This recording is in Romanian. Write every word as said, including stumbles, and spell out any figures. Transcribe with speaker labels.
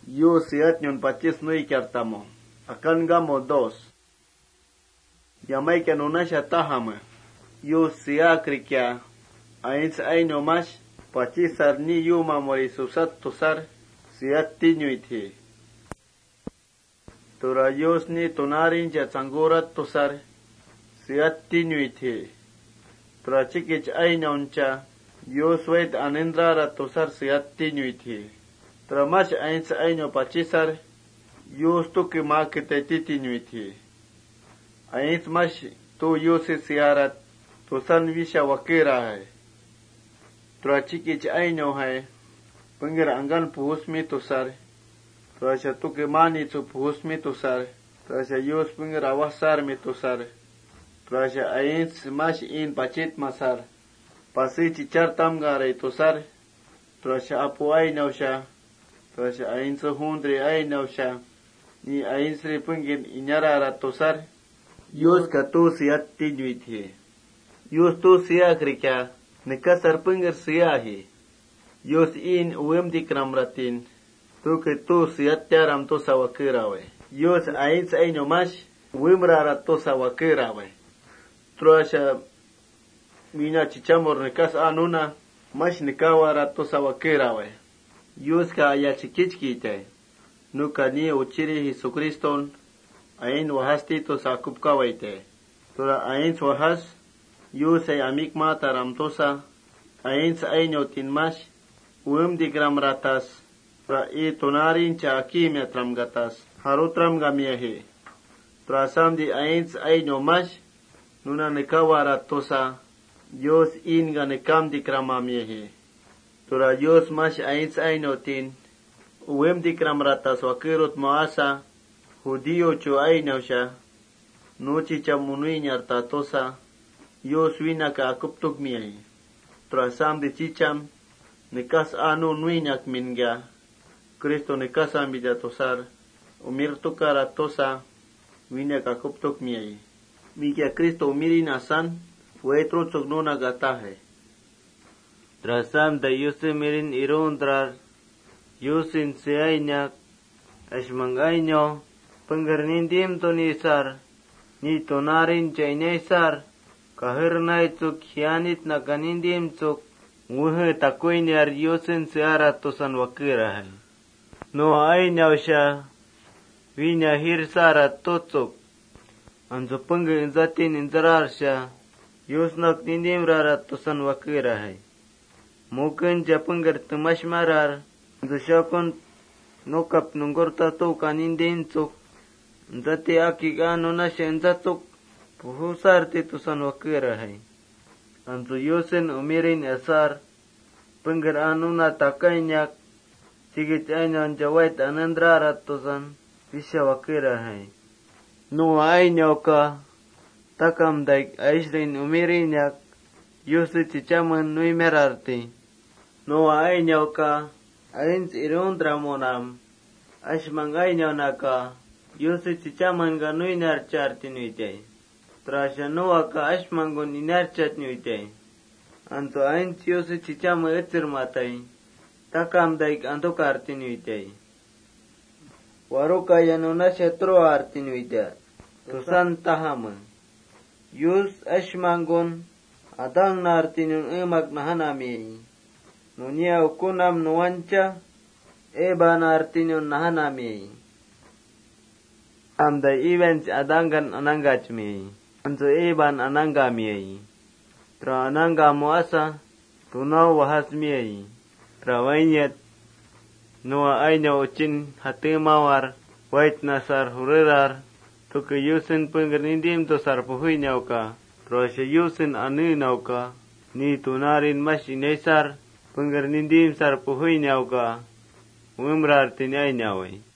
Speaker 1: Yo siat nyon patis nui kartamo. Akan gamo dos. Yamay kanunasha tahama. Yo siakri kya. Ains aino mash. Pachisar ni yuma mori susat tusar. Siat tinyuiti. Turayos ni tunarin ja tsangurat tusar. Siat tinyuiti. Turachikich aino uncha. Yo swait anendrara tusar siat tinyuiti. Tramash ains aino pachisar. Yo stuki makete titinyuiti. Ains mash tu yusi siarat. Tusan visha wakira hai. Trachikich aino hai. Pengir anggan puhusmi tusar. Trasha tuki mani tu puhusmi tusar. Trasha yus pengir awasar mi tusar. Trasha ains mash in pachit masar. Pasi chichar tamgare tusar. Trasha apu ainausha. Trasha ains hundri ainausha. Ni ainsri pengir inyarara tusar. Yus ka tu siat tinyuiti. Yus tu siakri kya. Nekasar pengir siahi. Yus in uem dikramratin. Tu ke tu siat tiaram tu sawakirawe. Yus ains aino mash. Uem rara tu sawakirawe. Trasha mina chichamor nekas anuna. Mash nekawara tu sawakirawe. Yus ka ayachikichkite. Nuka ni uchiri Jesucriston. Ain wahasti tu sakupkawaite. Tura ain wahas. Yus ay amikma taramtosa. Ain sa aino tinmash. Uem digram ratas. Tura i tunarin cha akimya tramgatas. Harutram gamiyahi. Tura samdi ain sa aino mash. Nuna nekawara tosa. Yos inga nekam dikramamiyahi. Tura yos mash ain sa aino tin. Uem dikram ratas wakirut maasa. Judío cho ainausha. Nochi chamunui nyarta tosa. Yos wina ka akuptuk miyahi. Trasam de chicham. Nekas anu nuinak minga. Kristo nekas ambida tosar. Umir tukara tosa. Wina ka akuptuk miyahi. Mikia Kristo umirin asan. Huetro chognona gatahe. Trasam da yusi mirin irundrar. Yusin se ainak. Ashmangaino. Penggernindim to nisar. Ni tonarin chainesar. Kahirnai tsuk hianit na kanindim tsuk. Nguhe takuin yar yusin seara tosan wakirahan. No ainausha. Vinya hirsara totsuk. Anzo pengger inzatin inzararsha. Yusnak nindim rara tosan wakirahan. Mungkin ja pengger temash marar. Anzo syakon nukap nunggurta tu kanindim tsuk. Zati aki ano na siya zatuk. Puhusar titusan wakirahay. Anso yusin umirin asar. Pengger ano na takainak. Sigit aynan jawait anandrarat tusan. Visya wakirahay. Nuwa aynyaw ka. Takam daik aisrin umirinak. Yusi chichaman nui merarti. Nuwa aynyaw ka. Ains irundra monam. Ashmang aynyaw na ka. Yusi chichaman ga nui narcharti nuitay. Trasha nuwa ka ashmangun inarchat nuitay. Anto ains yusi chichama etzir matay. Takam daik antokarti nuitay. Waruka yanunasha tro arti nuitay. Tusan tahama. Yus ashmangun adang narti nun emak nahanami. Nunia ukunam nuancha. Eba narti nun nahanami. Amda events adangan anangachmi. Anso eban anangami. Tra ananga muasa. Tunaw wahasmi. Tra wainyat. Nuwa ayna uchin hatimawar. Wait nasar hurirar. Tuke yusin penggernindim to sar puhui nyauka. Tra siya yusin anu nauka. Ni tunarin mas inesar. Penggernindim sar puhui nyauka. Umrar tinay nyaway.